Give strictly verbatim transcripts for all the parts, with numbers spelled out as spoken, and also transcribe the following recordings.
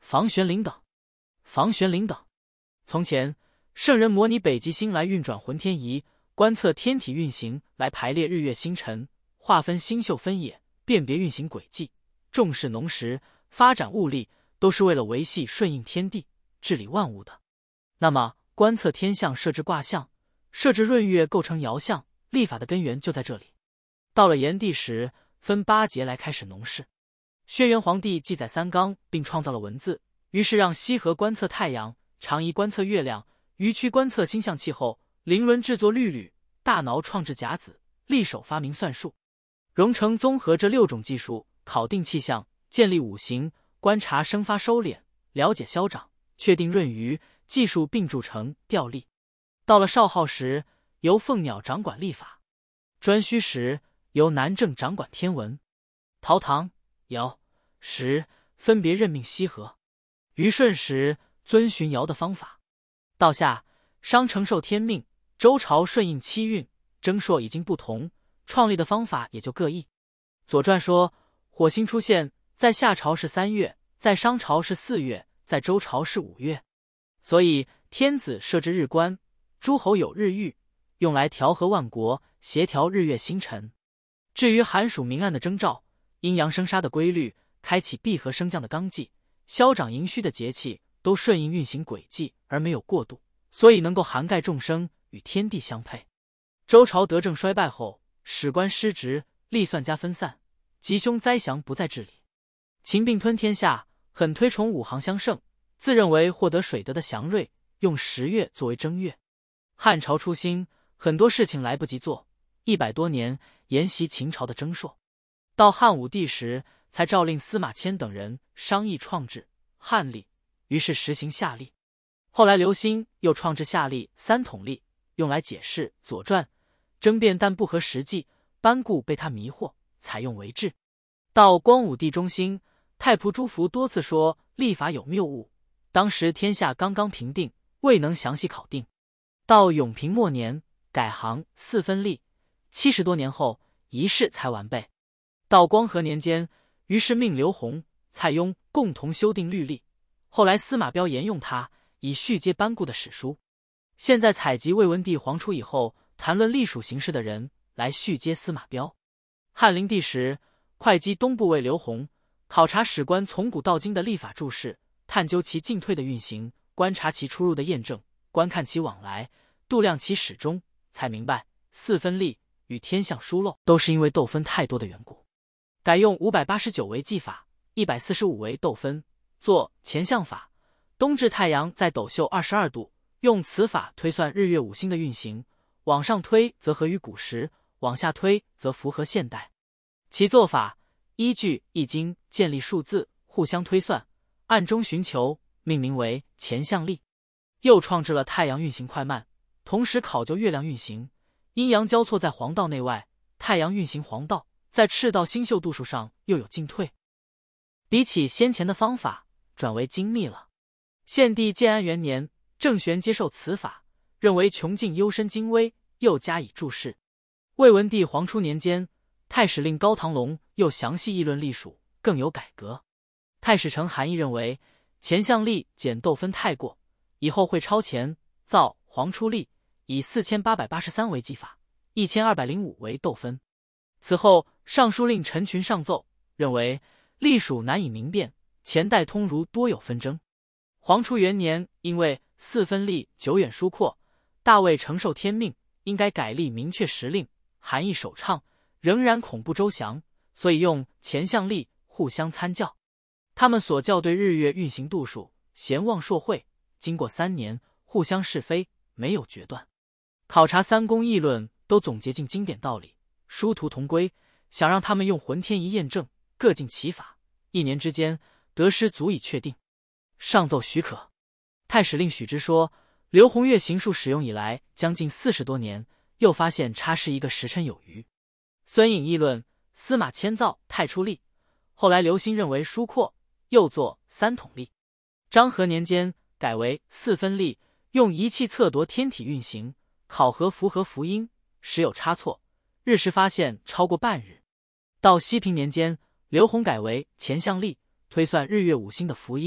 房玄龄等。房玄龄等。从前，圣人模拟北极星来运转浑天仪，观测天体运行，来排列日月星辰，划分星宿分野，辨别运行轨迹，重视农时，发展物力，都是为了维系顺应天地，治理万物的。那么，观测天象，设置卦象，设置闰月，构成爻象，历法的根源就在这里。到了炎帝时，分八节来开始农事。轩辕皇帝记载三纲，并创造了文字，于是让羲和观测太阳，长仪观测月亮，于屈观测星象气候，灵伦制作律吕，大挠创制甲子，力手发明算术。荣成综合这六种技术，考定气象，建立五行，观察生发收敛，了解消长，确定闰余，技术并铸成调历。到了少昊时，由凤鸟掌管历法；颛顼时，由南郑掌管天文；陶唐、尧、时分别任命羲和；虞舜时遵循尧的方法。到夏，商承受天命，周朝顺应七运，征朔已经不同，创立的方法也就各异。左传说，火星出现在夏朝是三月，在商朝是四月，在周朝是五月。所以天子设置日官，诸侯有日域，用来调和万国，协调日月星辰。至于寒暑明暗的征兆，阴阳生杀的规律，开启闭合升降的纲纪，消长盈虚的节气，都顺应运行轨迹而没有过度，所以能够涵盖众生，与天地相配。周朝德政衰败后，史官失职，历算家分散，吉凶灾祥不再治理。秦并吞天下，很推崇五行相胜，自认为获得水德的祥瑞，用十月作为正月。汉朝初兴，很多事情来不及做，一百多年沿袭秦朝的征朔。到汉武帝时，才诏令司马迁等人商议创制汉历，于是实行夏历。后来刘歆又创制夏历、三统历，用来解释《左传》，争辩但不合实际，班固被他迷惑，采用为制。到光武帝中兴，太仆朱福多次说历法有谬误，当时天下刚刚平定，未能详细考定。到永平末年，改行四分历，七十多年后，一试才完备。到光和年间，于是命刘宏、蔡邕共同修订律历，后来司马彪沿用它，以续接班固的史书。现在采集魏文帝黄初以后谈论历属形势的人来续接司马彪。汉灵帝时，会稽东部尉刘宏考察史官从古到今的历法注释，探究其进退的运行，观察其出入的验证，观看其往来，度量其始终，才明白四分历与天象疏漏都是因为斗分太多的缘故。改用五百八十九为纪法，一百四十五为斗分，做乾象法。冬至太阳在斗宿二十二度，用此法推算日月五星的运行，往上推则合于古时，往下推则符合现代。其做法依据易经建立数字，互相推算，暗中寻求，命名为乾象历。又创制了太阳运行快慢，同时考究月亮运行，阴阳交错在黄道内外，太阳运行黄道，在赤道星宿度数上又有进退。比起先前的方法，转为精密了。献帝建安元年，郑玄接受此法，认为穷尽幽深精微，又加以注释。魏文帝黄初年间，太史令高唐龙又详细议论历数，更有改革。太史丞韩毅认为乾象历减斗分太过，以后会超前，造黄初历，以四千八百八十三为纪法，一千二百零五为斗分。此后尚书令陈群上奏，认为历数难以明辨，前代通儒多有纷争。黄初元年，因为四分历久远疏阔，大未承受天命，应该改立明确时令，韩毅首倡，仍然恐不周详，所以用乾象历互相参教。他们所校对日月运行度数，贤望硕会，经过三年，互相是非，没有决断。考察三公议论，都总结进经典道理，殊途同归，想让他们用浑天仪验证，各尽其法，一年之间得失足以确定。上奏许可。太史令许之说，刘宏岳行术使用以来将近四十多年，又发现差失一个时辰有余。孙颖议论，司马迁造太初历，后来刘歆认为疏阔，又作三统历。章和年间改为四分历，用仪器测度天体运行，考核符合福音，时有差错，日时发现超过半日。到熙平年间，刘宏改为乾象历，推算日月五星的福音，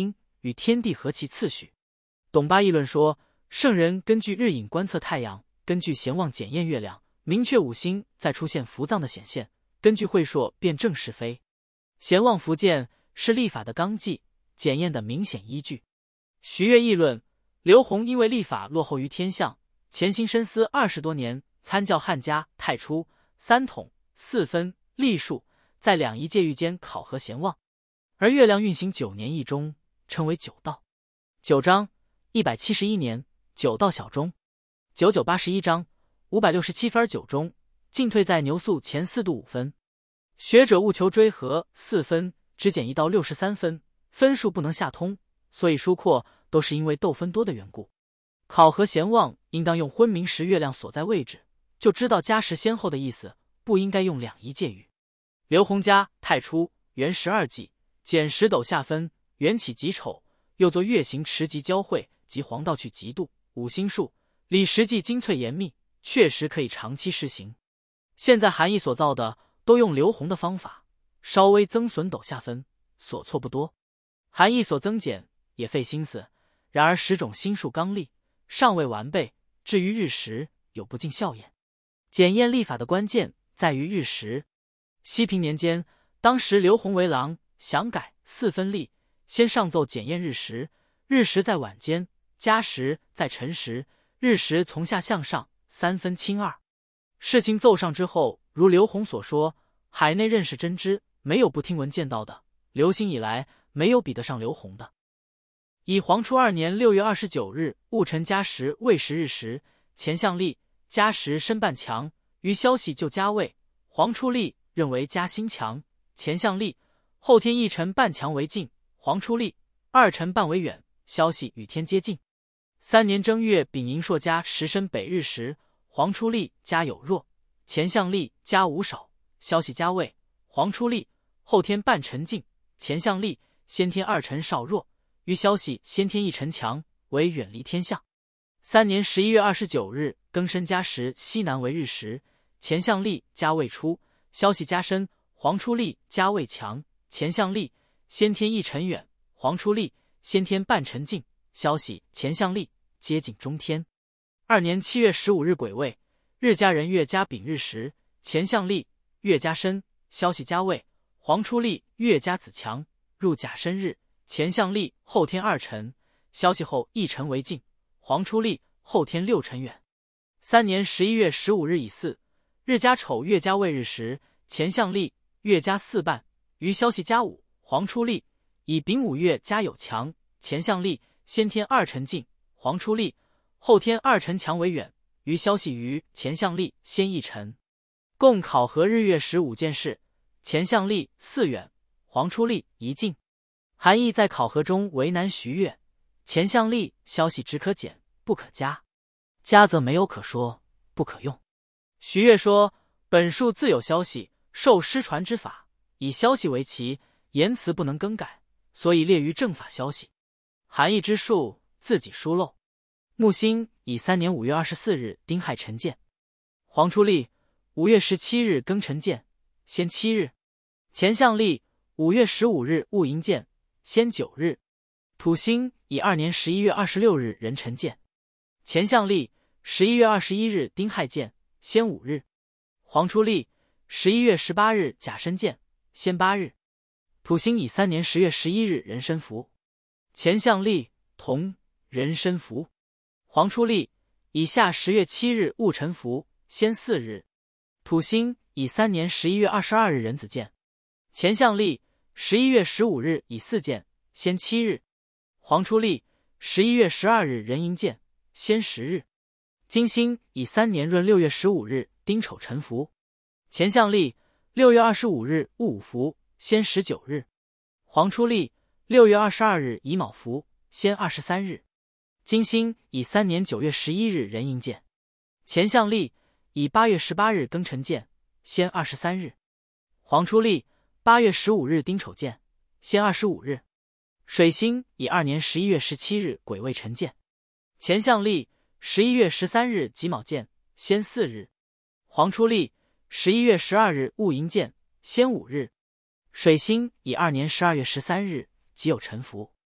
与天地合其次序。董巴议论说，圣人根据日影观测太阳，根据咸望检验月亮，明确五星再出现伏藏的显现，根据会说辨证是非。咸望伏见是历法的纲纪，检验的明显依据。徐悦议论，刘宏因为历法落后于天象，潜心深思二十多年，参教汉家、太初、三统、四分、历数，在两仪界域间考核咸望。而月亮运行九年一中，称为九道。九章一百七十一年，九道小中。九九八十一章五百六十七分九中，进退在牛宿前四度五分。学者务求追和四分，只减一到六十三分，分数不能下通，所以疏扩都是因为斗分多的缘故。考核咸望应当用昏明时月亮所在位置，就知道加时先后的意思，不应该用两仪界域。刘洪家太初元十二纪，减十斗下分，元起己丑，又作月行持极交汇及黄道去极度五星数，理实际精粹严密，确实可以长期施行。现在韩毅所造的都用刘洪的方法，稍微增损斗下分，所错不多。韩毅所增减也费心思，然而十种星数刚立，尚未完备，至于日时有不尽效验。检验历法的关键在于日时。西平年间，当时刘洪为郎，想改四分历，先上奏检验日时，日时在晚间，加时在辰时，日时从下向上，三分清二。事情奏上之后，如刘洪所说，海内认识真知，没有不听闻见到的。刘兴以来，没有比得上刘洪的。以黄初二年六月二十九日戊辰加时未时日时，前相历加时申半强，于消息就加位。黄初历认为加辛强，前相历后天一辰半强为近，黄初历二辰半为远，消息与天接近。三年正月丙寅朔加时申北日时，黄初历加有弱，前相历加无少，消息加位。黄初历后天半辰近，前相历先天二辰少弱，于消息先天一辰强，为远离天象。三年十一月二十九日庚申加时西南为日时，前相历加未出，消息加深。黄初历加未强，前相历先天一辰远，黄初历先天半辰近，消息前相历接近中天。二年七月十五日癸未，日加壬月加丙日时，前相历月加申，消息加未。黄初历月加子强，入甲申日，前相历后天二辰，消息后一辰为近，黄初历后天六辰远。三年十一月十五日乙巳，日加丑月加未日时，前相历月加四半，于消息加五。黄初历以丙午月加有强，前相历先天二辰近，黄初历后天二辰强为远，于消息于前相历先一辰。共考核日月时五件事，前相历四远，黄初历一近。韩毅在考核中为难徐悦，前相历消息只可减不可加，加则没有可说，不可用。徐悦说，本数自有消息，受失传之法，以消息为奇，言辞不能更改，所以列于正法消息。韩毅之数自己疏漏。木星以三年五月二十四日丁亥辰见，黄初历五月十七日庚辰见，先七日。前相历五月十五日戊寅见，先九日。土星以二年十一月二十六日壬辰见，前相历十一月二十一日丁亥见，先五日。黄初历十一月十八日甲申见，先八日。土星以三年十月十一日壬申伏，前相历同壬申伏。黄初历以下十月七日戊辰伏，先四日。土星以三年十一月二十二日壬子见，前相历十一月十五日乙巳见，先七日。黄初历十一月十二日壬寅见，先十日。金星以三年闰六月十五日丁丑辰伏，前相历六月二十五日戊午伏，先十九日。黄初历六月二十二日乙卯伏，先二十三日。金星以三年九月十一日壬寅见，前相历以八月十八日庚辰见，先二十三日。黄初历八月十五日丁丑见，先二十五日。水星以二年十一月十七日癸未辰见，前相历十一月十三日己卯见，先四日。黄初历十一月十二日戊寅见，先五日。水星以二年十二月十三日己酉辰伏，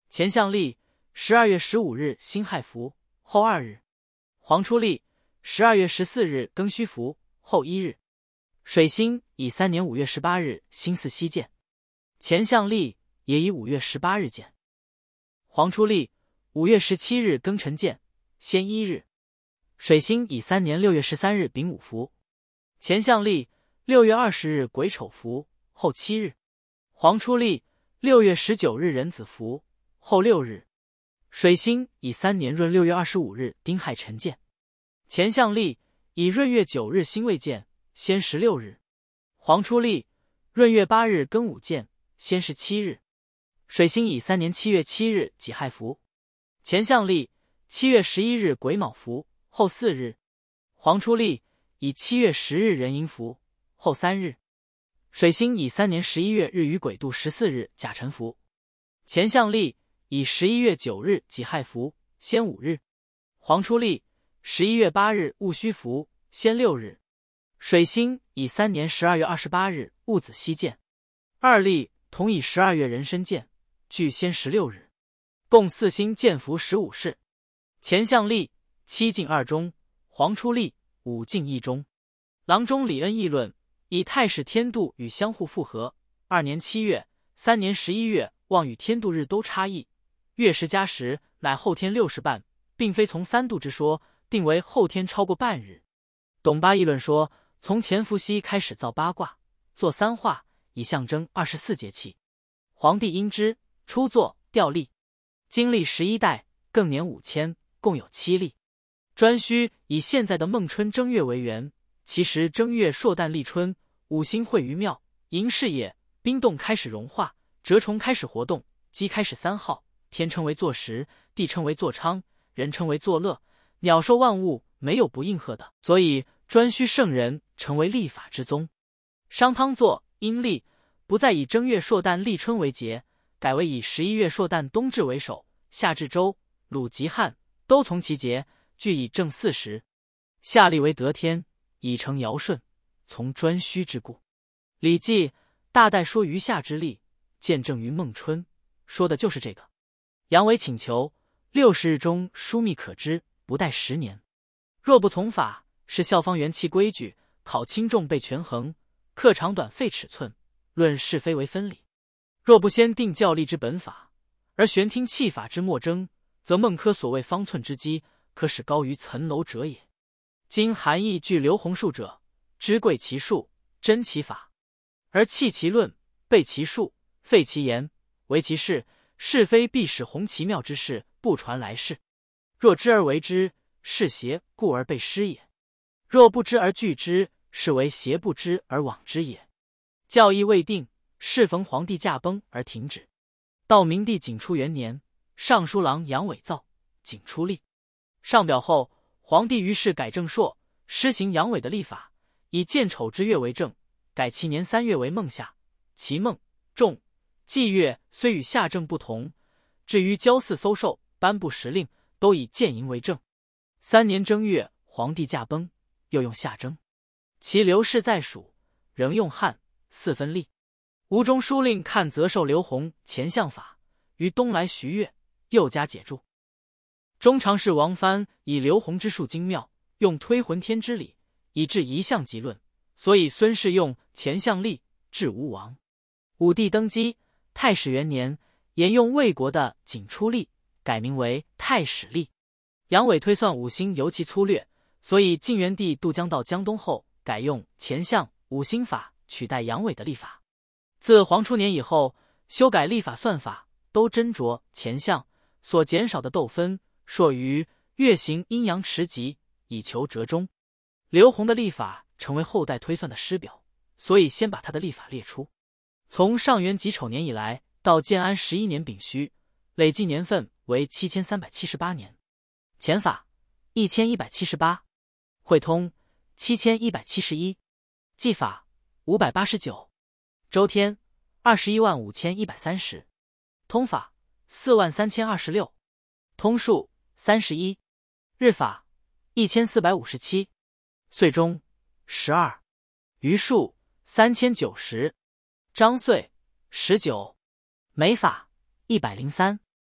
前象历十二月十五日辛亥符，后二日。黄初历十二月十四日庚戌符，后一日。水星以三年五月十八日辛巳西见，前象历也以五月十八日见。黄初历五月十七日庚辰见，先一日。水星以三年六月十三日丙午符，前象历六月二十日癸丑符，后七日。黄初历六月十九日壬子符，后六日。水星以三年闰六月二十五日丁亥辰见，前象历以闰月九日辛未见，先十六日。黄初历闰月八日庚午见，先十七日。水星以三年七月七日己亥符，前象历七月十一日癸卯符，后四日。黄初历以七月十日壬寅符，后三日。水星以三年十一月日与癸度十四日甲辰符，前象历以十一月九日己亥符，先五日。黄初历十一月八日戊戌符，先六日。水星以三年十二月二十八日戊子西见，二历同以十二月壬申见，俱先十六日，共四星见符十五世。前象历七进二中，黄初历五进一中。郎中李恩议论，以太史天度与相互复合，二年七月、三年十一月望与天度日都差异，月时加时乃后天六时半，并非从三度之说，定为后天超过半日。董巴议论说，从前伏羲开始造八卦，做三化，以象征二十四节气。黄帝因之，初作调历，经历十一代，更年五千，共有七历。颛顼以现在的孟春正月为元，其实正月朔旦立春，五星会于庙，寅是也，冰冻开始融化，蛰虫开始活动，鸡开始三号，天称为作时，地称为作昌，人称为作乐，鸟兽万物没有不应和的，所以颛顼圣人成为历法之宗。商汤作阴历，不再以正月朔旦立春为节，改为以十一月朔旦冬至为首，夏至周、鲁及汉都从其节，俱以正四时。夏历为得天，以成尧舜，从颛顼之故。礼记大代说余夏之历，见证于孟春，说的就是这个。阳痿请求六十日中疏密可知，不待十年。若不从法，是校方元气规矩，考轻重备权衡，课长短费尺寸，论是非为分理。若不先定教历之本法，而悬听气法之莫争，则孟轲所谓方寸之机，可使高于层楼者也。今韩义据刘弘术者，知贵其术，真其法，而弃其论，背其术，废其言，为其事，是非必使弘其妙之事不传来世。若知而为之，是邪故而被失也；若不知而惧之，是为邪不知而往之也。教义未定，适逢皇帝驾崩而停止。到明帝景初元年，尚书郎杨伟造景初历，上表后，皇帝于是改正朔，施行杨伟的历法，以建丑之月为正，改其年三月为孟夏。其孟、仲、季月虽与夏正不同，至于郊祀搜狩、颁布时令，都以建寅为正。三年正月，皇帝驾崩，又用夏正。其刘氏在蜀，仍用汉四分历。吴中书令看责授刘弘前相法，于东来徐悦，又加解注。中常侍王藩以刘弘之术精妙，用推浑天之理，以致一象即论，所以孙氏用前象历治吴王。武帝登基，太始元年，沿用魏国的景初历，改名为太史历。杨伟推算五星尤其粗略，所以晋元帝渡江到江东后，改用前象五星法取代杨伟的历法。自黄初年以后，修改历法算法，都斟酌前象，所减少的斗分，硕于月行阴阳持极，以求折中。刘弘的历法成为后代推算的师表，所以先把他的历法列出。从上元己丑年以来，到建安十一年丙戌，累计年份为七千三百七十八年。前法一千一百七十八，汇通七千一百七十一，纪法五百八十九，周天二十一万五千一百三十，通法四万三千二十六，通数三十一，日法一千四百五十七，岁中十二，余数三千九十，章岁十九，每法一百零三。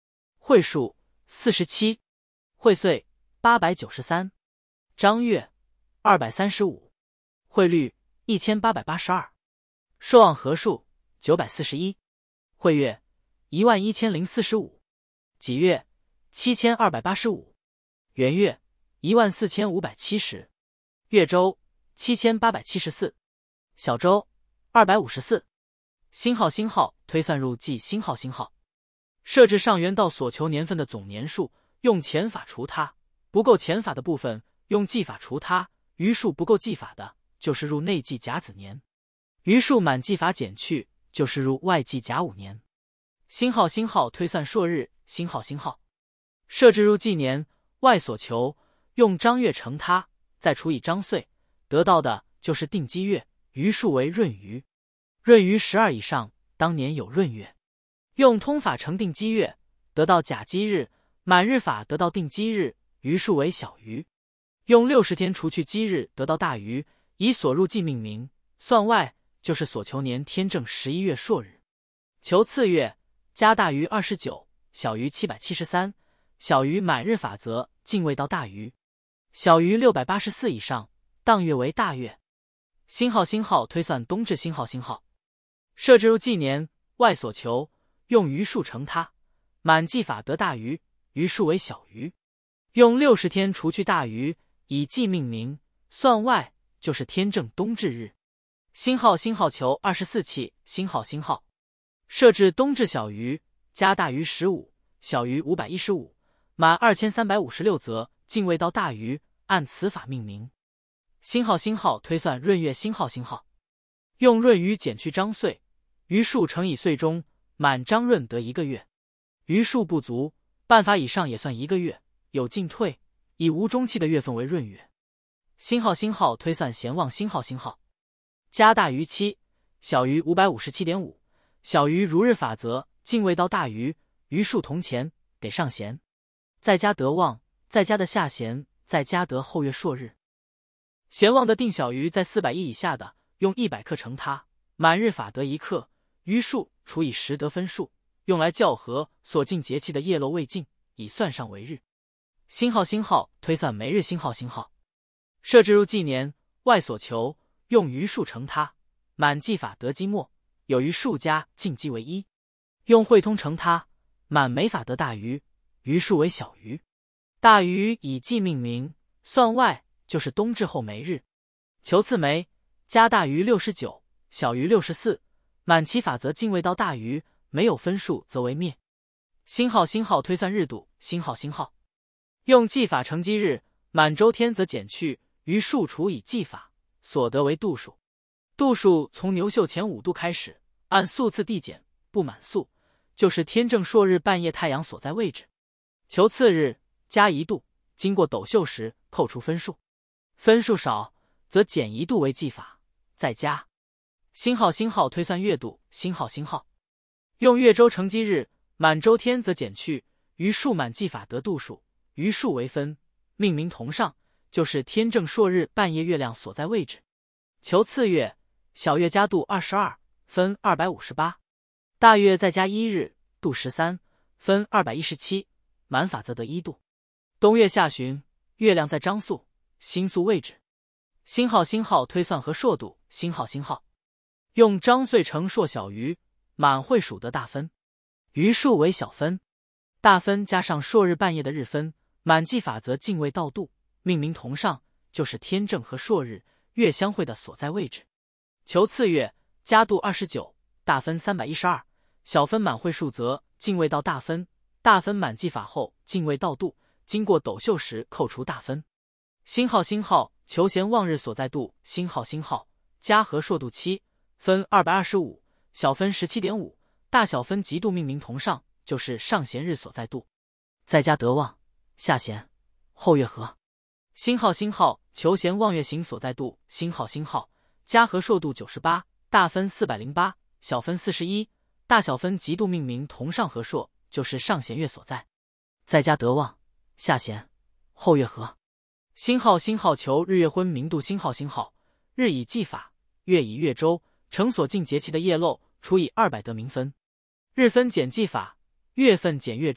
会数四十七，会岁八百九十三，张月二百三十五，会率一千八百八十二，朔望合数九百四十一，会月一万一千零四十五，己月七千二百八十五，元月一万四千五百七十，月周七千八百七十四，小周二百五十四。星号星号推算入计星号星号，设置上元到所求年份的总年数，用乾法除它，不够乾法的部分用纪法除它，余数不够纪法的就是入内纪甲子年，余数满纪法减去就是入外纪甲午年。星号星号推算朔日，星号星号设置入纪年，外所求用张月乘它，再除以张岁，得到的就是定基月，余数为闰余。闰余十二以上，当年有闰月。用通法乘定基月，得到甲基日，满日法得到定基日，余数为小余。用六十天除去基日，得到大余，以所入纪命名，算外就是所求年天正十一月朔日。求次月，加大余二十九，小余七百七十三，小余满日法则进位到大余，小余六百八十四以上，当月为大月。星号星号推算冬至星号星号，设置入纪年，外所求用余数乘它，满纪法得大余，余数为小余。用六十天除去大余，以纪命名，算外就是天正冬至日。星号星号求二十四气，星号星号设置冬至小余，加大余十五，小余五百一十五，满二千三百五十六则进位到大余，按此法命名。星号星号推算闰月星号星号，用闰余减去张岁，余数乘以岁中，满张闰得一个月。余数不足，半法以上也算一个月，有进退，以无中气的月份为闰月。星号星号推算咸旺星号星号，加大余七，小余五百五十七点五，小余如日法则进位到大余，余数同前，得上咸，再加得旺，再加的下咸，再加得后月朔日。咸旺的定小余在四百一以下的，用一百克乘它，满日法得一克，余数除以十得分数，用来校核所进节气的夜漏未尽，以算上为日。星号星号推算每日星号星号，设置入纪年，外所求用余数乘它，满纪法得基末，有余数加进基为一，用汇通乘它，满每法得大余，余数为小余。大余以纪命名，算外就是冬至后每日。求次每，加大余六十九，小余六十四，满其法则进位到大余，没有分数则为灭。星号星号推算日度，星号星号用纪法乘基日，满周天则减去，余数除以纪法，所得为度数。度数从牛秀前五度开始，按数次递减，不满数就是天正朔日半夜太阳所在位置。求次日，加一度，经过斗秀时扣除分数，分数少则减一度为纪法，再加。星号星号推算月度，星号星号用月周乘基日，满周天则减去，余数满纪法得度数，余数为分，命名同上，就是天正朔日半夜月亮所在位置。求次月，小月加度二十二，分二百五十八，大月再加一日，度十三，分二百一十七，满法则得一度。冬月下旬，月亮在张宿、星宿位置。星号星号推算和朔度，星号星号用张岁乘朔小余，满会数得大分，余数为小分。大分加上朔日半夜的日分，满纪法则进位到度，命名同上，就是天正和朔日月相会的所在位置。求次月，加度二十九，大分三百一十二，小分满会数则进位到大分，大分满纪法后进位到度，经过斗秀时扣除大分。星号星号求咸旺日所在度，星号星号加和朔度七，分二百二十五，小分 十七点五， 大小分极度命名同上，就是上咸日所在度，再加得旺，下咸，后月合。星号星号求咸旺月行所在度，星号星号加和朔度九十八，大分四百零八，小分四十一，大小分极度命名同上和朔，就是上咸月所在，再加得旺，下咸，后月合。星号星号求日月昏明度，星号星号日以纪法，月以月周，乘所进节气的夜漏除以二百得明分。日分减纪法，月份减月周，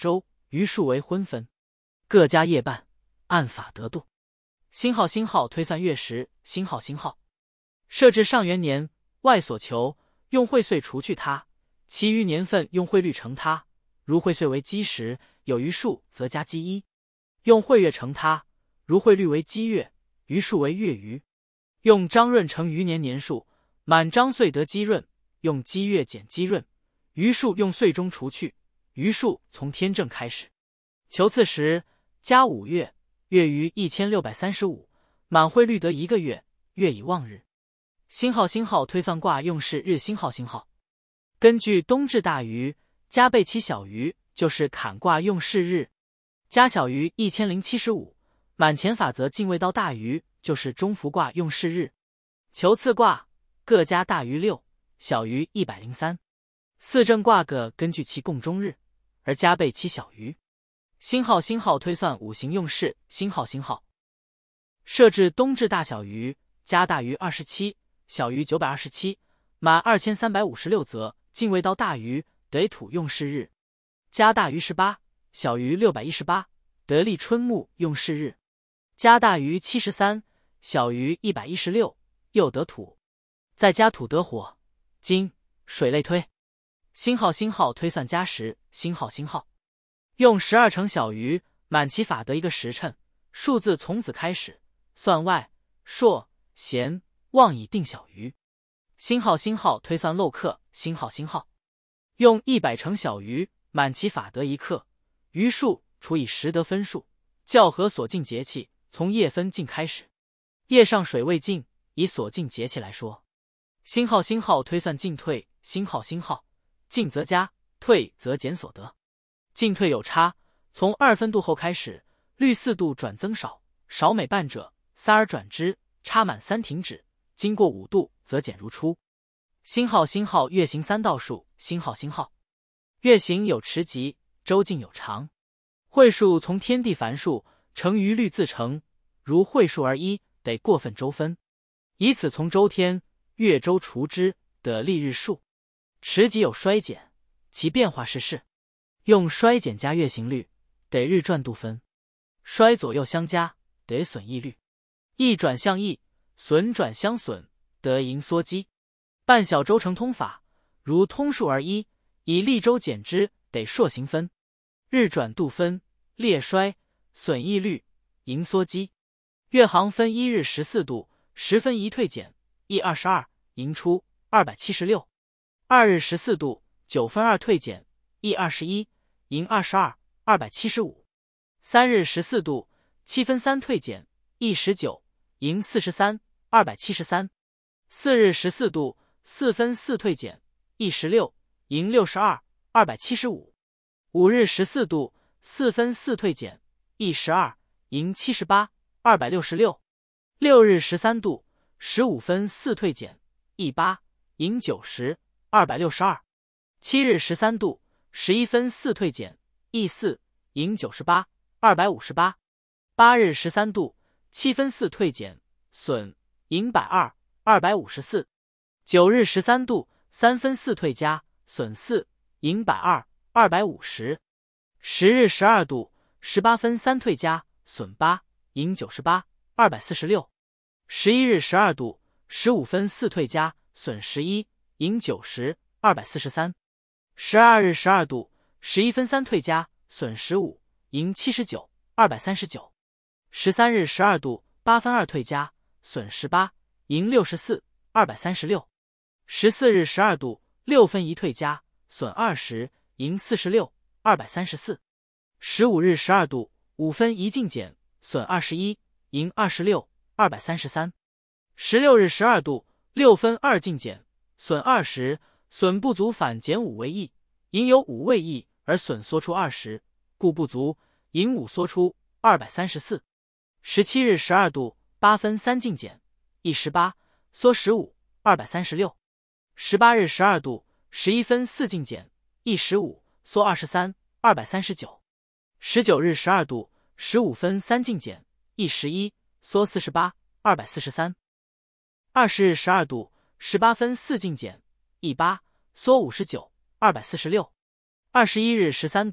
余数为昏分，各家业办，按法得度。星号星号推算月时，星号星号设置上元年外所求，用会岁除去它，其余年份用会率乘它。如会岁为基时，有余数则加基一，用会月乘它。如会率为基月，余数为月余。用章闰乘余年年数，满章岁得基闰，用基月减基闰，余数用岁中除去，余数从天正开始。求次时，加五月，月余一千六百三十五，满会率得一个月，月以望日。星号星号推算卦用是日星号星号。根据冬至大鱼加备其小鱼，就是坎卦用是日。加小鱼一千零七十五，满前法则进位到大鱼，就是中孚卦用是日。求次卦各加大于六，小于一百零三。四正卦各根据其共中日，而加倍其小于。星号星号推算五行用事，星号星号设置冬至大小于加大于二十七，小于九百二十七，满二千三百五十六则进位到大于得土用是日。加大于十八，小于六百一十八，得立春木用是日。加大于七十三，小于一百一十六，又得土。再加土得火，金水类推。星号星号推算加时，星号星号用十二乘小于，满其法得一个时辰，数字从此开始，算外朔咸旺以定小于。星号星号推算漏刻，星号星号用一百乘小于，满其法得一刻，余数除以十得分数，校合所进节气，从夜分进开始。夜上水未尽，以所进节气来说。星号星号推算进退，星号星号进则加，退则减所得。进退有差，从二分度后开始，率四度转增少，少每半者三而转之，差满三停止，经过五度则减如出。星号星号月行三道数，星号星号月行有迟疾，周径有长。会数从天地凡数成余律自成，如会数而一，得过分周分，以此从周天月周除之，得历日数。迟疾有衰减，其变化是是，用衰减加月行率，得日转度分。衰左右相加，得损益率。益转向益，损转相损，得盈缩积。半小周成通法，如通数而一，以历周减之，得朔行分。日转度分，列衰，损益率，盈缩积。月行分一日十四度，十分一退减，益二十二，盈出二百七十六。二日十四度，九分二退减，益二十一，盈二十二，二百七十五。三日十四度，七分三退减，益十九，盈四十三，二百七十三。四日十四度，四分四退减，益十六，盈六十二，二百七十五。五日十四度，四分四退减，益十二，盈七十八，二百六十六。六日十三度，十五分四退减，益八，盈九十，二百六十二。七日十三度，十一分四退减，益四，盈九十八，二百五十八。八日十三度，七分四退减，损，盈百二，二百五十四。九日十三度，三分四退加，损四，盈百二，二百五十。十日十二度，十八分三退加，损八，盈九十八，二百四十六。十一日十二度，十五分四退加，损十一，盈九十，二百四十三。十二日十二度，十一分三退加，损十五，盈七十九，二百三十九。十三日十二度，八分二退加，损十八，盈六十四，二百三十六。十四日十二度，六分一退加，损二十，盈四十六，二百三十四。十五日十二度，五分一进减，损二十一，盈二十六，二百三十三。十六日十二度，六分二进减，损二十，损不足反减五为益，盈有五为益而损缩出二十，故不足，盈五缩出二百三十四。十七日十二度，八分三进减，益十八，缩十五，二百三十六。十八日十二度，十一分四进减，益十五，缩二十三，二百三十九。十九日十二度，十五分三进减，益十一，缩四十八，二百四十三。二十日十二度，十八分四进减，益八，缩五十九，二百四十六。二十一日十三度，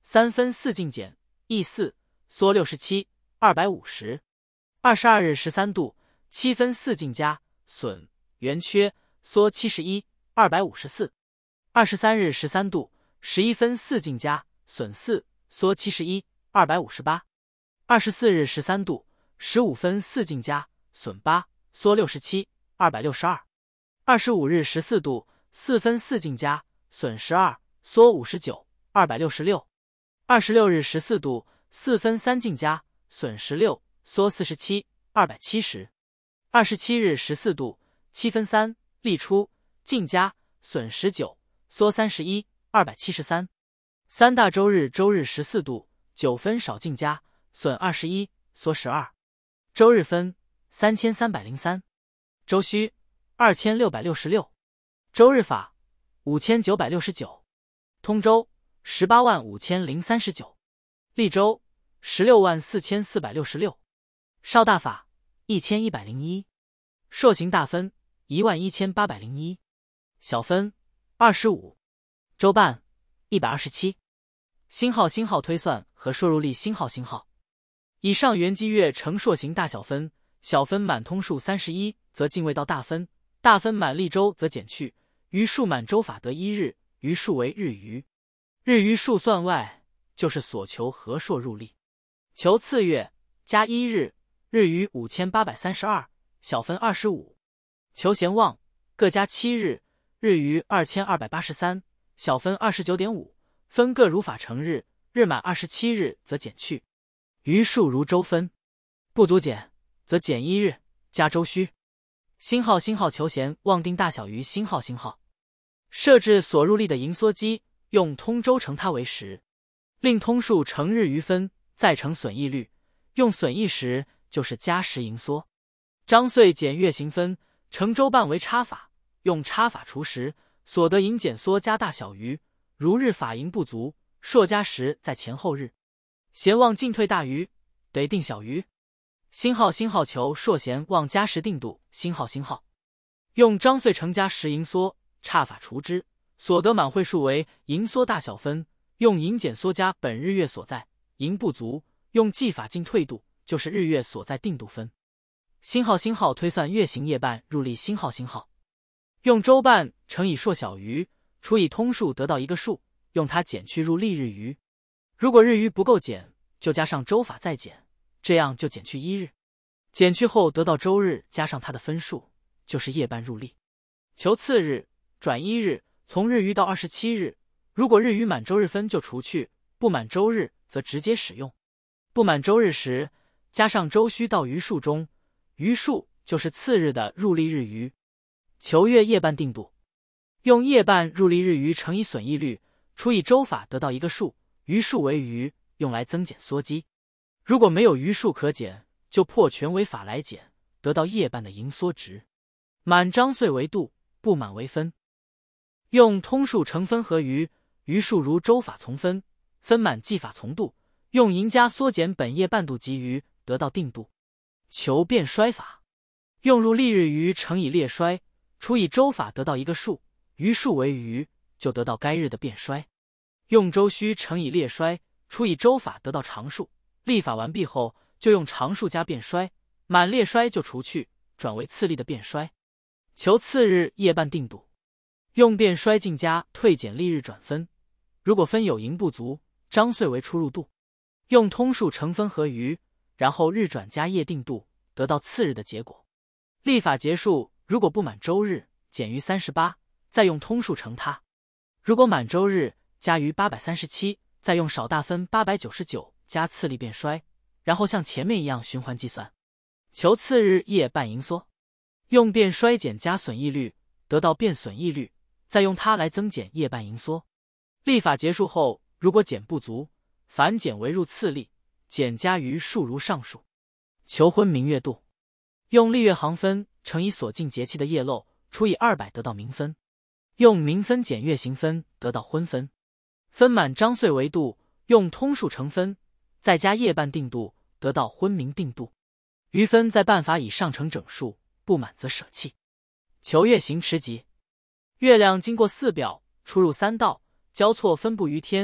三分四进减，一四，缩六十七，二百五十。二十二日十三度，七分四进加，损，圆缺，缩七十一，二百五十四。二十三日十三度，十一分四进加，损四，缩七十一，二百五十八。二十四日十三度，十五分四进加，损八，缩六十七，二百六十二。二十五日十四度，四分四进加，损十二，缩五十九，二百六十六。二十六日十四度，四分三进加，损十六，缩四十七，二百七十。二十七日十四度，七分三，立出，进加，损十九，缩三十一，二百七十三。三大周日周日十四度，九分少进加，损二十一，缩十二。周日分三千三百零三。周戌二千六百六十六。周日法五千九百六十九。通周十八万五千零三十九。历周十六万四千四百六十六。少大法一千一百零一。朔刑大分一万一千八百零一。小分二十五。周半一百二十七。星号星号推算和朔入历星号星号。以上元积月乘朔刑大小分，小分满通数三十一则进位到大分，大分满历周则减去，余数满周法得一日，余数为日余。日余数算外，就是所求和朔入历。求次月加一日，日余五千八百三十二，小分二十五。求咸旺各加七日，日余二千二百八十三，小分二十九点五，分各如法成日，日满二十七日则减去。余数如周分，不足减则减一日，加周戌。星号星号求咸旺定大小于星号星号。设置所入历的盈缩机，用通周乘它为十，令通数乘日余分，再乘损益率，用损益时就是加十盈缩。张岁减月行分，乘周半为差法，用差法除十，所得盈减缩加大小于，如日法盈不足，朔加十在前后日。咸旺进退大于，得定小于。星号星号求朔咸旺加十定度，星号星号。用张岁乘加十盈缩，差法除之，所得满会数为盈缩大小分，用盈减缩加本日月所在，盈不足，用计法进退度，就是日月所在定度分。星号星号推算月行夜半入历星号星号。用周半乘以朔小于，除以通数得到一个数，用它减去入历日余。如果日余不够减，就加上周法再减，这样就减去一日。减去后得到周日加上它的分数，就是夜半入历。求次日转一日，从日余到二十七日，如果日余满周日分就除去，不满周日则直接使用。不满周日时，加上周戌到余数中，余数就是次日的入历日余。求月夜半定度，用夜半入历日余乘以损益率，除以周法得到一个数，余数为余，用来增减缩积。如果没有余数可减，就破权为法来减，得到夜半的盈缩值。满张岁为度，不满为分。用通数乘分和余，余数如周法从分，分满计法从度，用盈加缩减本夜半度及余，得到定度。求变衰法，用入历日余乘以列衰，除以周法得到一个数，余数为余，就得到该日的变衰。用周戌乘以列衰，除以周法得到常数，历法完毕后就用常数加变衰，满列衰就除去，转为次历的变衰。求次日夜半定度，用变衰进加退减历日转分，如果分有盈不足，张岁为出入度。用通数乘分和余，然后日转加夜定度，得到次日的结果。历法结束，如果不满周日，减于三十八，再用通数乘它；如果满周日，加于八百三十七，再用少大分八百九十九加次历变衰，然后像前面一样循环计算。求次日夜半盈缩，用变衰减加损益率，得到变损益率，再用它来增减夜半盈缩。历法结束后，如果减不足，反减为入次历，减加于数如上述。求昏明月度，用历月行分乘以所进节气的夜漏，除以二百得到明分，用明分减月行分得到昏分。分满张岁为度，用通数乘分，再加夜半定度，得到昏明定度。余分在半法以上乘整数，不满则舍弃。求月行持极，月亮经过四表，出入三道，交错分布于天，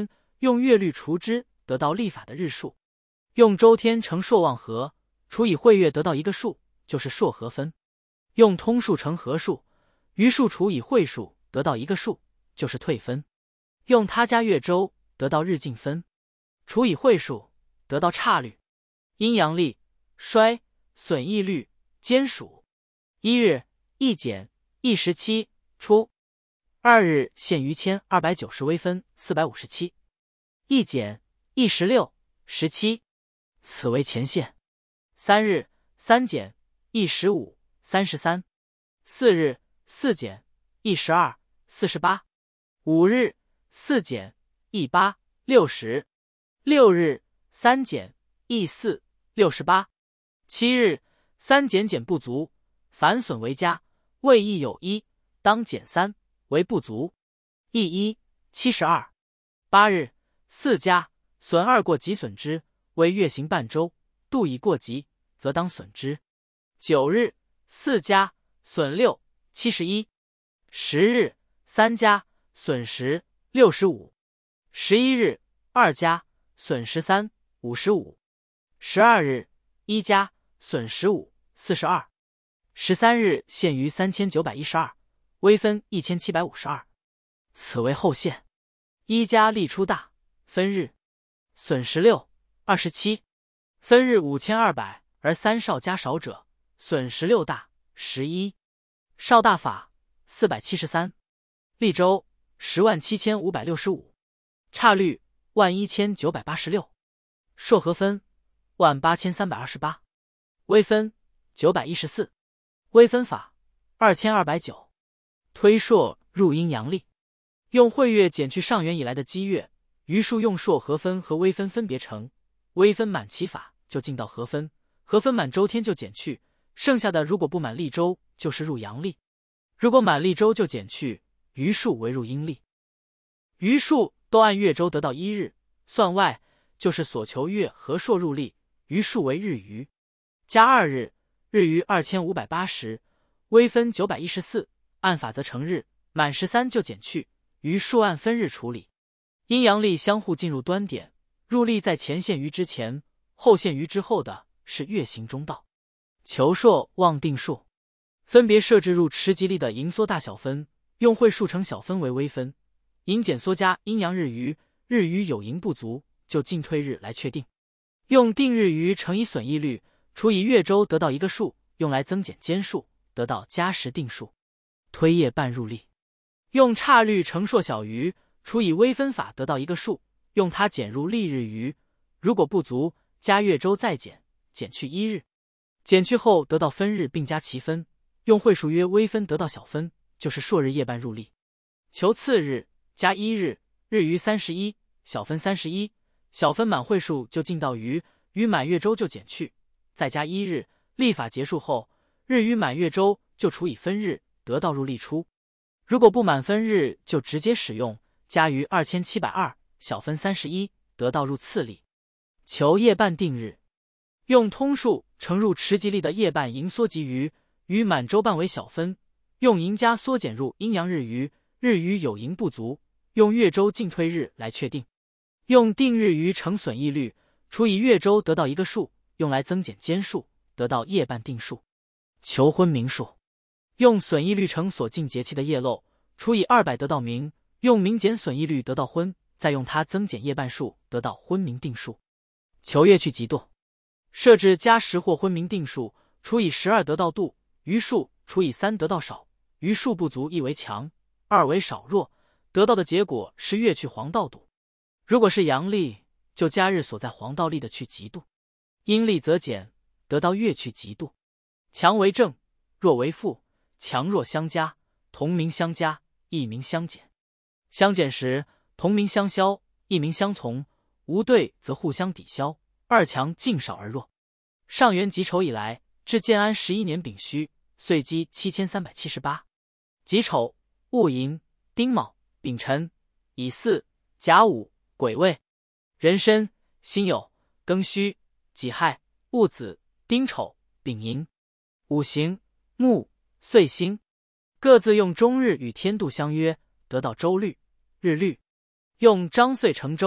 用月律除之，得到历法的日数。用周天乘朔望合，除以会月得到一个数，就是朔合分。用通数乘合数，余数除以会数得到一个数，就是退分。用他加月周得到日进分，除以会数得到差率。阴阳历、衰、损益率、兼属。一日一减一十七初，二日限于千二百九十微分四百五十七，一减一十六十七，此为前限。三日三减一十五三十三，四日四减一十二四十八，五日四减一八六十，六日三减一四六十八，七日三减减不足，反损为加，未亦有一，当减三为不足，一一七十二。八日四加，损二过即损之，为月行半周，度已过极，则当损之。九日四加，损六七十一。十日三加，损十六十五。十一日二加，损十三五十五。十二日一加，损十五四十二。十三日限于三千九百一十二，微分一千七百五十二，此为后限。一加历出大，分日损十六二十七，分日五千二百而三少加少者，损十六大十一。少大法四百七十三，历周十万七千五百六十五，差率万一千九百八十六，朔合分万八千三百二十八，微分九百一十四。微分法二千二百九，推朔入阴阳历，用会月减去上元以来的积月，余数用朔合分和微分分别乘，微分满其法就进到合分，合分满周天就减去，剩下的如果不满历周就是入阳历，如果满历周就减去，余数为入阴历。余数都按月周得到一日，算外就是所求月和朔入历，余数为日余，加二日，日余二千五百八十，微分九百一十四，按法则成日，满十三就减去，余数按分日处理。阴阳历相互进入端点，入历在前限于之前，后限于之后的是月行中道。求朔望定数，分别设置入持吉历的盈缩大小分，用会数乘小分为微分，盈减缩加阴阳日余，日余有盈不足，就进退日来确定。用定日余乘以损益率，除以月周得到一个数，用来增减间数，得到加时定数。推夜半入历，用差率乘朔小余，除以微分法得到一个数，用它减入历日余，如果不足，加月周再减，减去一日，减去后得到分日并加其分，用会数约微分得到小分，就是朔日夜半入历。求次日，加一日，日余三十一，小分三十一，小分满会数就进到余，余满月周就减去，再加一日，历法结束后，日余满月周就除以分日，得到入历出。如果不满分日，就直接使用加余二千七百二，小分三十一，得到入次历。求夜半定日，用通数乘入持吉历的夜半盈缩及余，余满周半为小分，用盈加缩减入阴阳日余，日余有盈不足，用月周进退日来确定。用定日余乘损益率，除以月周得到一个数，用来增减间数，得到夜半定数。求昏明数，用损益率乘所进节气的夜漏，除以二百得到明，用明减损益率得到昏，再用它增减夜半数，得到昏明定数。求月去极度，设置加十或昏明定数，除以十二得到度，余数除以三得到少，余数不足一为强，二为少弱，得到的结果是月去黄道度。如果是阳历，就加日所在黄道历的去极度，阴历则减，得到月去极度。强为正，弱为负，强弱相加，同名相加，异名相减。相减时，同名相消，异名相从，无对则互相抵消，二强尽少而弱。上元己丑以来，至建安十一年丙戌，岁积七千三百七十八。己丑、戊寅、丁卯、丙辰、乙巳、甲午、癸未。壬申、辛酉、庚戌、己亥、戊子、丁丑、丙寅。五行木、岁星，各自用中日与天度相约，得到周律、日律。用张岁乘周，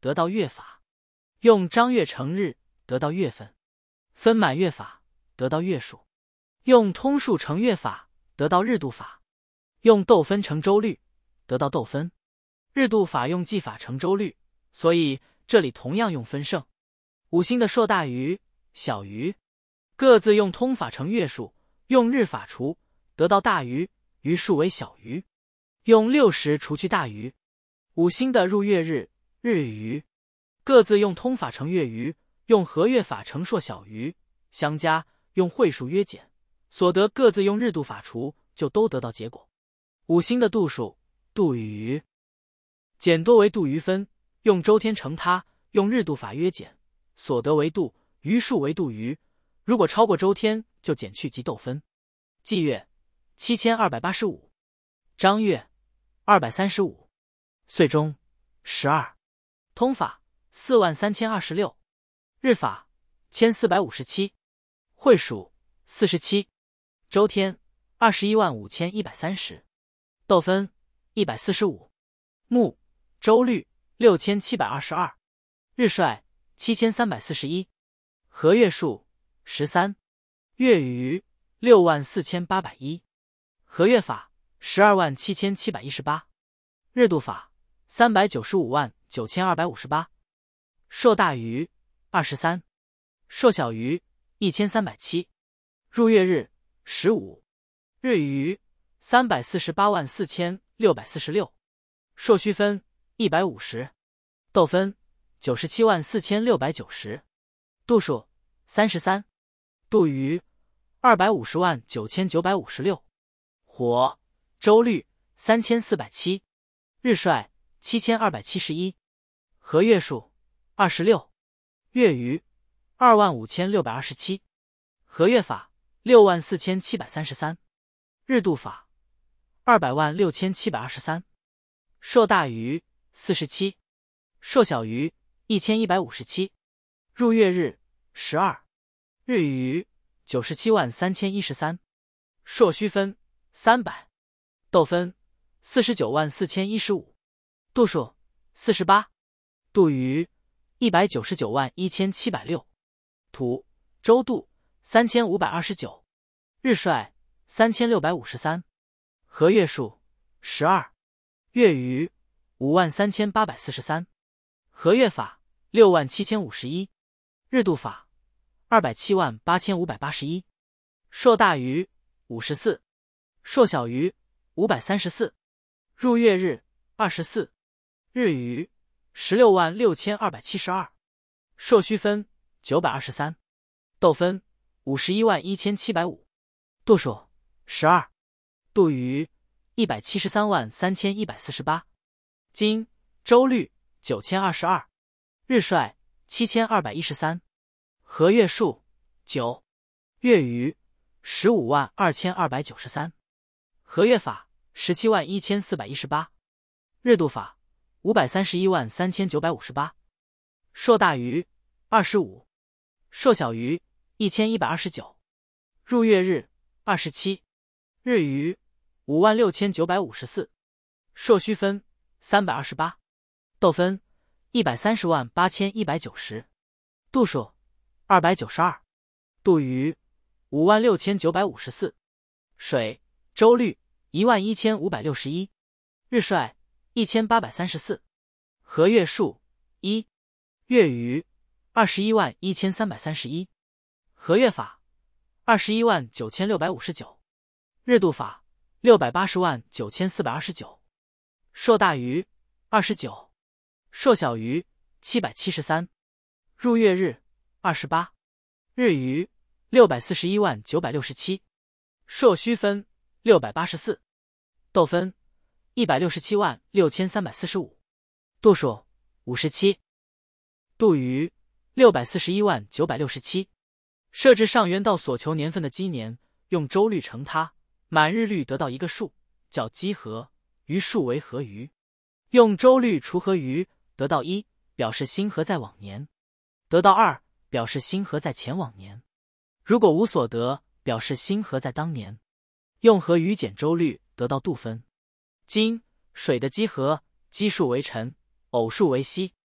得到月法；用张月乘日，得到月份；分满月法，得到月数；用通数乘月法，得到日度法；用斗分乘周率，得到斗分。日度法用计法乘周率，所以这里同样用分胜。五星的硕大于、小于，各自用通法乘月数，用日法除，得到大于，余数为小于。用六十除去大于。五星的入月日、日余，各自用通法乘月余，用合月法乘硕小于，相加，用会数约减，所得各自用日度法除，就都得到结果。五星的度数、度与余，减多为度余分，用周天乘它，用日度法约减，所得为度，余数为度余。如果超过周天，就减去即斗分。季月七千二百八十五，张月二百三十五，岁中十二，通法四万三千二十六，日法千四百五十七，会数四十七，周天二十一万五千一百三十，斗分一百四十五，木周率六千七百二十二，日帅七千三百四十一，合月数十三，月余六万四千八百一，合月法十二万七千七百一十八，日度法三百九十五万九千二百五十八，硕大于二十三，硕小于一千三百七，入月日十五，日余三百四十八万四千六百四十六，硕虚分一百五十，斗分九十七万四千六百九十，度数三十三，度余二百五十万九千九百五十六，火周率三千四百七，日帅七千二百七十一，合月数二十六，月余二万五千六百二十七，合月法六万四千七百三十三，日度法二百万六千七百二十三，硕大于四十七，硕小于一千一百五十七，入月日十二，日余九十七万三千一十三，硕虚分三百，斗分四十九万四千一十五，度数四十八，度余一百九十九万一千七百六，土周度三千五百二十九，日帅三千六百五十三，合月数十二，月余五万三千八百四十三，合月法六万七千五十一，日度法二百七万八千五百八十一，硕大于五十四，硕小于五百三十四，入月日二十四，日余十六万六千二百七十二，硕虚分九百二十三，斗分五十一万一千七百五，度数十二，度余一百七十三万三千一百四十八，金周率九千二十二，日帅七千二百一十三，合月数九，月余十五万二千二百九十三，合月法十七万一千四百一十八，日度法五百三十一万三千九百五十八，硕大于二十五，硕小于一千一百二十九，入月日二十七，日余五万六千九百五十四，硕虚分三百二十八，斗分一百三十万八千一百九十，度数二百九十二，度余五万六千九百五十四，水周率一万一千五百六十一，日帅一千八百三十四，合月数一，月余二十一万一千三百三十一，合月法二十一万九千六百五十九，日度法六百八十万九千四百二十九，硕大于二十九，硕小于七百七十三，入月日二十八，日余六百四十一万九百六十七，硕虚分六百八十四，斗分一百六十七万六千三百四十五，度数五十七，度余六百四十一万九百六十七。设置上元到所求年份的基年，用周率乘它，满日率得到一个数，叫基合，余数为合余。用周率除合余，得到一，表示星合在往年；得到二，表示星合在前往年。如果无所得，表示星合在当年。用合余减周率，得到度分。金水的基合，奇数为辰，偶数为西。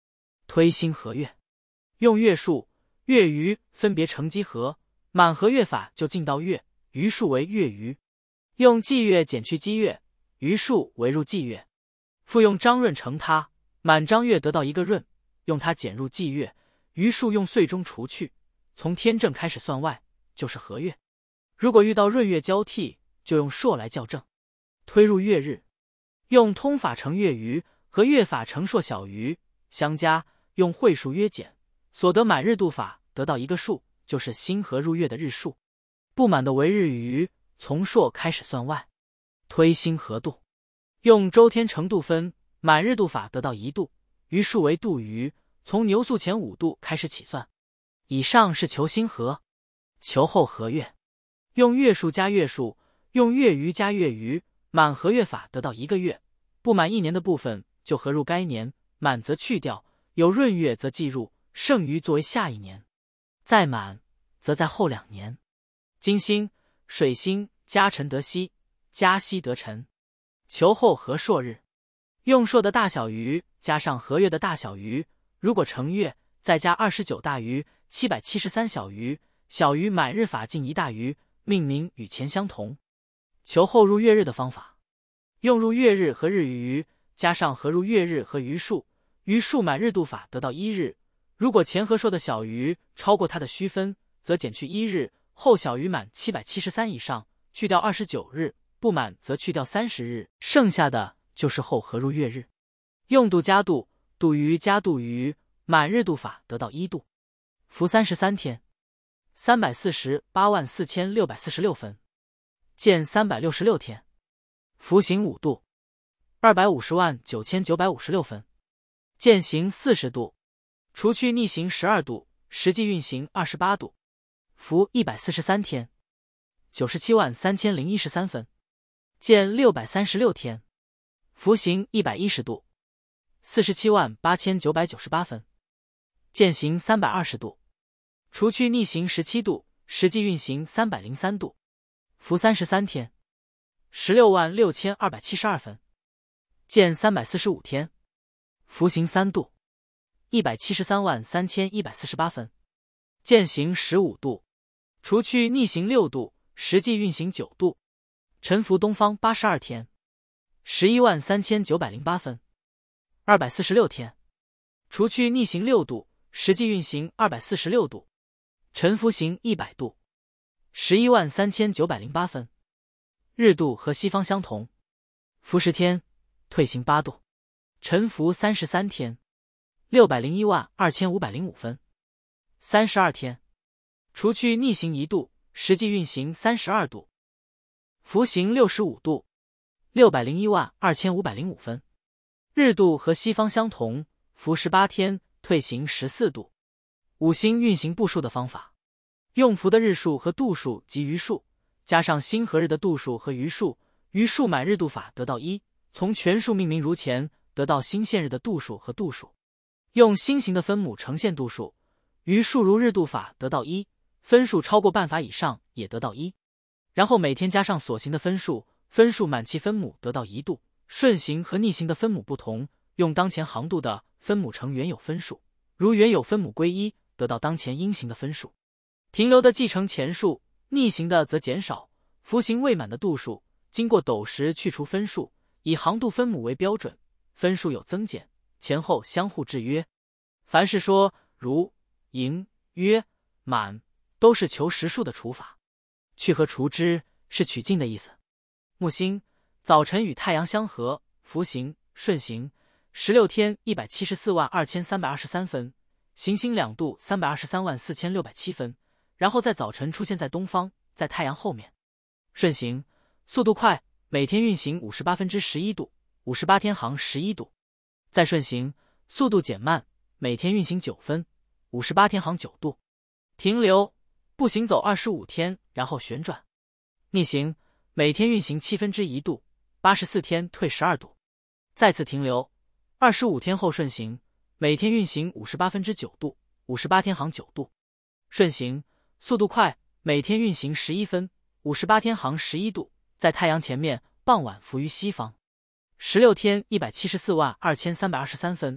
推星合月，用月数、月余分别乘积合，满合月法就进到月，余数为月余。用季月减去积月，余数为入季月。复用张闰乘它，满张月得到一个闰，用它减入季月，余数用岁中除去，从天正开始算外，就是合月。如果遇到闰月交替，就用朔来校正。推入月日，用通法乘月余和月法乘朔小余相加，用会数约减，所得满日度法得到一个数，就是辛合入月的日数。不满的为日余，从朔开始算外。推辛合度，用周天乘度分，满日度法得到一度，余数为度余，从牛宿前五度开始起算。以上是求辛合。求后合月，用月数加月数，用月余加月余，满合月法得到一个月，不满一年的部分就合入该年，满则去掉，有闰月则计入，剩余作为下一年。再满则在后两年。金星、水星加辰得西，加西得辰。求后合朔日，用朔的大小余加上合月的大小余，如果成月，再加二十九大余，七百七十三小余，小余满日法进一大余，命名与前相同。求后入月日的方法，用入月日和日余加上合入月日和余数，余数满日度法得到一日。如果前和朔的小余超过它的虚分，则减去一日，后小余满七百七十三以上，去掉二十九日，不满则去掉三十日，剩下的就是后合入月日。用度加度，度余加度余，满日度法得到一度。伏三十三天，三百四十八万四千六百四十六分。见三百六十六天，伏行五度，二百五十万九千九百五十六分。见行四十度，除去逆行十二度，实际运行二十八度。伏一百四十三天，九十七万三千零一十三分。见六百三十六天，伏行一百一十度，四十七万八千九百九十八分。见行三百二十度，除去逆行十七度，实际运行三百零三度。伏三十三天，十六万六千二百七十二分。见三百四十五天，伏行三度，一百七十三万三千一百四十八分。见行十五度，除去逆行六度，实际运行九度。晨伏东方八十二天，十一万三千九百零八分。二百四十六天，除去逆行六度，实际运行二百四十六度。晨伏行一百度，十一万三千九百零八分。日度和西方相同。伏十天，退行八度。晨伏三十三天，六百零一万二千五百零五分。三十二天，除去逆行一度，实际运行三十二度。伏行六十五度，六百零一万二千五百零五分。日度和西方相同。伏十八天，退行十四度。五星运行步数的方法，用伏的日数和度数及余数，加上辛合日的度数和余数，余数满日度法得到一，从全数命名如前，得到辛现日的度数和度数。用星形的分母呈现度数，余数如日度法得到一，分数超过半法以上也得到一。然后每天加上所行的分数，分数满其分母得到一度。顺行和逆行的分母不同，用当前行度的分母乘原有分数，如原有分母归一，得到当前应行的分数。停留的继承前数，逆行的则减少。伏行未满的度数，经过斗时去除分数，以行度分母为标准，分数有增减，前后相互制约。凡是说如、盈、约、满，都是求实数的除法。去和除之是取尽的意思。木星早晨与太阳相合，伏行、顺行，十六天一百七十四万二千三百二十三分，行星两度三百二十三万四千六百七分，然后在早晨出现在东方，在太阳后面。顺行速度快，每天运行五十八分之十一度，五十八天行十一度。再顺行速度减慢，每天运行九分，五十八天行九度。停留步行走二十五天，然后旋转。逆行每天运行七分之一度，八十四天退十二度。再次停留二十五天后顺行，每天运行五十八分之九度，五十八天行九度。顺行速度快，每天运行十一分，五十八天行十一度，在太阳前面，傍晚伏于西方。十六天一百七十四万二千三百二十三分，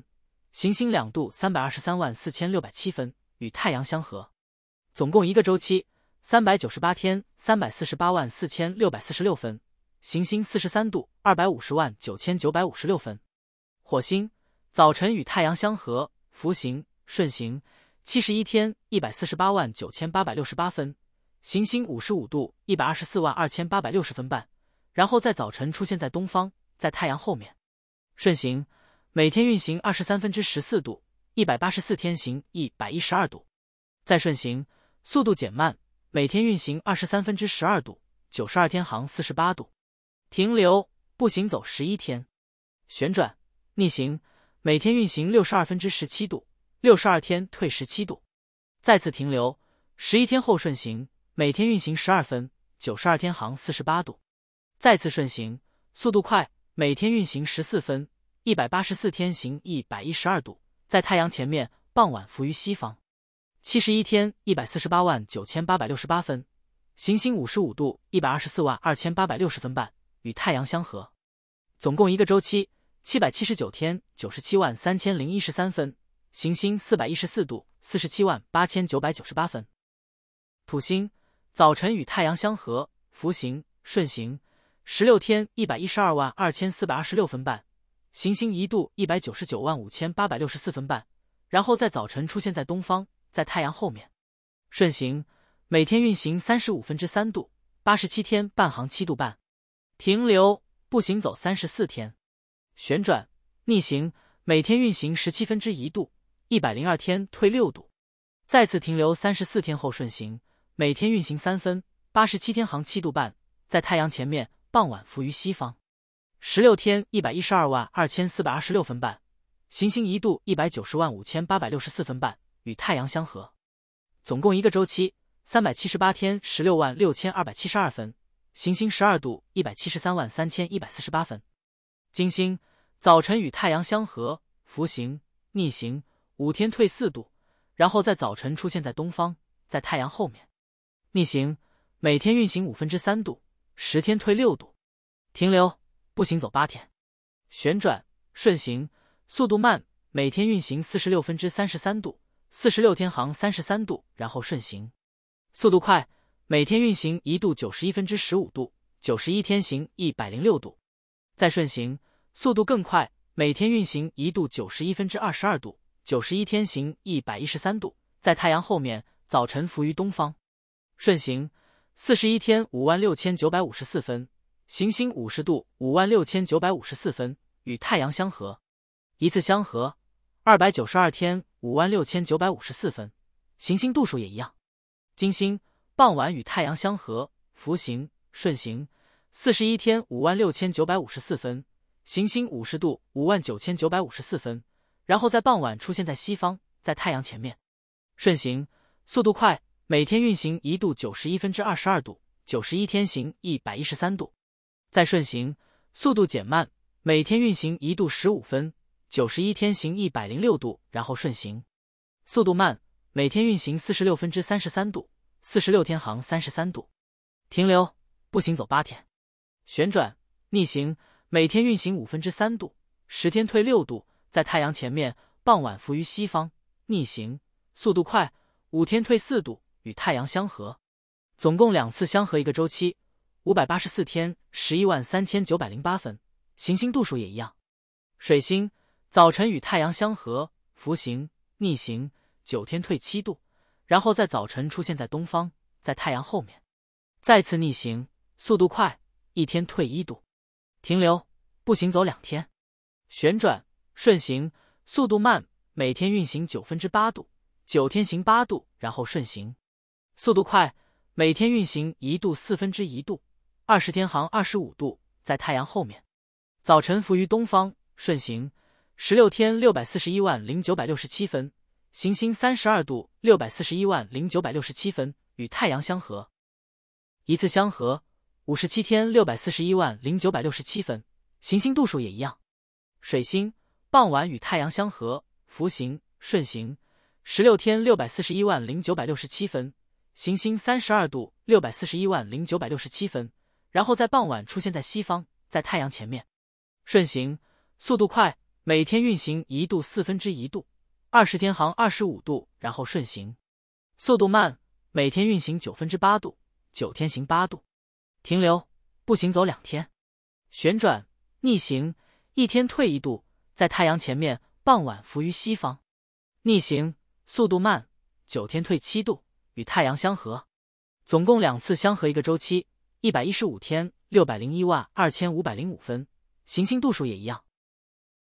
行星两度三百二十三万四千六百七分，与太阳相合。总共一个周期三百九十八天三百四十八万四千六百四十六分，行星四十三度二百五十万九千九百五十六分。火星早晨与太阳相合，伏行顺行，七十一天一百四十八万九千八百六十八分，行星五十五度一百二十四万二千八百六十分半，然后在早晨出现在东方，在太阳后面。顺行每天运行二十三分之十四度，一百八十四天行一百一十二度。再顺行速度减慢，每天运行二十三分之十二度，九十二天行四十八度。停留步行走十一天。旋转逆行每天运行六十二分之十七度，六十二天退十七度。再次停留十一天后顺行，每天运行十二分，九十二天行四十八度。再次顺行速度快，每天运行十四分，一百八十四天行一百一十二度，在太阳前面，傍晚浮于西方。七十一天一百四十八万九千八百六十八分，行星五十五度一百二十四万二千八百六十分半，与太阳相合。总共一个周期七百七十九天九十七万三千零一十三分，行星四百一十四度四十七万八千九百九十八分。土星早晨与太阳相合，伏行顺行，十六天一百一十二万二千四百二十六分半，行星一度一百九十九万五千八百六十四分半，然后在早晨出现在东方，在太阳后面。顺行每天运行三十五分之三度，八十七天半行七度半。停留步行走三十四天。旋转逆行每天运行十七分之一度，一百零二天退六度。再次停留三十四天后顺行，每天运行三分，八十七天行七度半，在太阳前面，傍晚浮于西方。十六天一百一十二万二千四百二十六分半，行星一度一百九十万五千八百六十四分半，与太阳相合。总共一个周期三百七十八天十六万六千二百七十二分，行星十二度一百七十三万三千一百四十八分。金星早晨与太阳相合，伏行逆行，五天退四度，然后在早晨出现在东方，在太阳后面。逆行每天运行五分之三度，十天退六度。停留步行走八天。旋转顺行速度慢，每天运行四十六分之三十三度，四十六天行三十三度，然后顺行。速度快，每天运行一度九十一分之十五度，九十一天行一百零六度。再顺行速度更快，每天运行一度九十一分之二十二度，九十一天行一百一十三度，在太阳后面，早晨浮于东方。顺行四十一天五万六千九百五十四分，行星五十度五万六千九百五十四分，与太阳相合。一次相合二百九十二天五万六千九百五十四分，行星度数也一样。金星傍晚与太阳相合，伏行顺行，四十一天五万六千九百五十四分，行星五十度五万九千九百五十四分，然后在傍晚出现在西方，在太阳前面。顺行速度快，每天运行一度九十一分之二十二度，九十一天行一百一十三度。再顺行速度减慢，每天运行一度十五分，九十一天行一百零六度，然后顺行。速度慢，每天运行四十六分之三十三度，四十六天行三十三度。停留步行走八天。旋转逆行每天运行五分之三度，十天退六度，在太阳前面，傍晚浮于西方。逆行速度快，五天退四度，与太阳相合。总共两次相合一个周期五百八十四天十一万三千九百零八分，行星度数也一样。水星早晨与太阳相合，伏行逆行，九天退七度，然后在早晨出现在东方，在太阳后面。再次逆行速度快，一天退一度。停留步行走两天。旋转顺行速度慢，每天运行九分之八度，九天行八度，然后顺行。速度快，每天运行一度四分之一度，二十天行二十五度，在太阳后面。早晨浮于东方，顺行十六天六百四十一万零九百六十七分，行星三十二度六百四十一万零九百六十七分，与太阳相合。一次相合五十七天六百四十一万零九百六十七分，行星度数也一样。水星傍晚与太阳相合，伏行顺行，十六天六百四十一万零九百六十七分，行星三十二度六百四十一万零九百六十七分，然后在傍晚出现在西方，在太阳前面。顺行速度快， 每天运行一度四分之一度，二十天航二十五度，然后顺行。速度慢，每天运行九分之八度，九天行八度。停留，步行走两天。旋转，逆行，一天退一度，在太阳前面，傍晚浮于西方。逆行，速度慢，九天退七度，与太阳相合。总共两次相合一个周期，一百一十五天，六百零一万二千五百零五分。行星度数也一样。